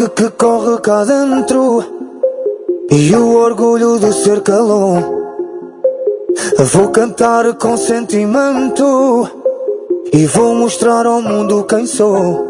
que corre cá dentro e o orgulho de ser calão. Vou cantar com sentimento e vou mostrar ao mundo quem sou.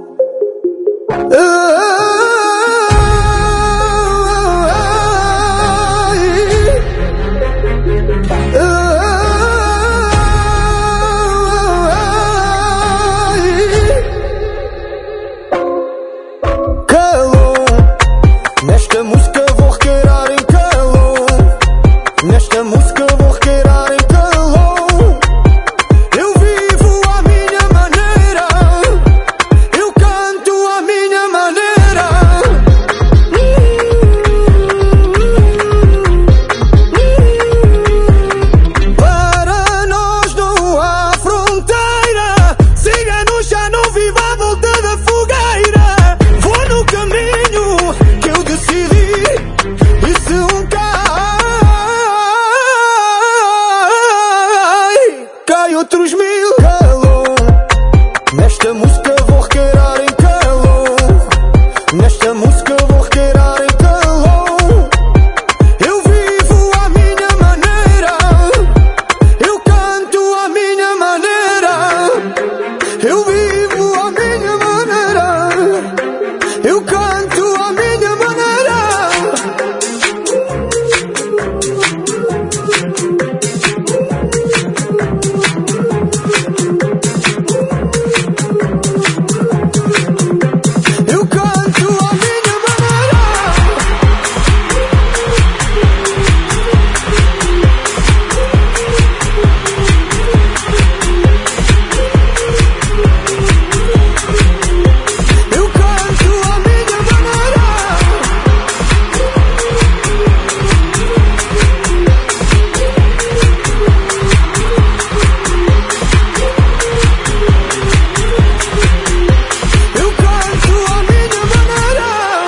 Nesta música vou requeirar em calão. Nesta música vou requeirar em calão. Eu vivo à minha maneira, eu canto à minha maneira. Para nós não há fronteira, ciganos já não vivem à volta da fogueira. Vou no caminho que eu decidi, e se cai outros mil. Calão. Nesta música vou requeirar em calão. Nesta música vou requeirar em calão. Eu vivo à minha maneira, eu canto à minha maneira. Eu vivo à minha maneira, eu canto à minha maneira. Eu canto à minha maneira. Eu canto à minha maneira. Eu canto à minha maneira.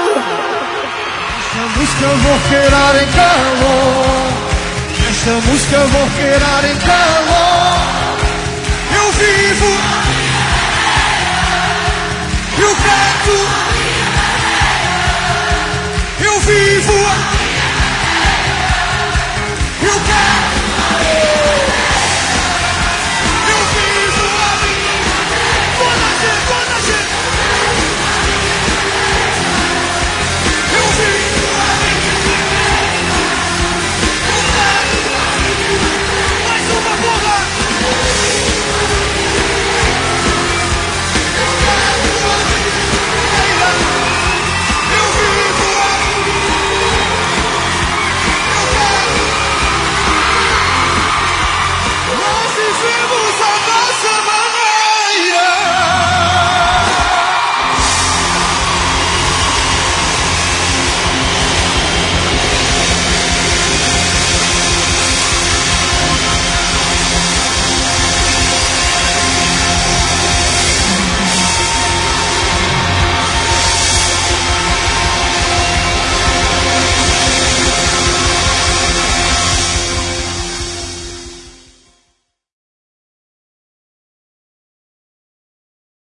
Esta música vou requeirar em calor. Esta música vou requeirar em calor. Eu vivo, eu canto, eu vivo.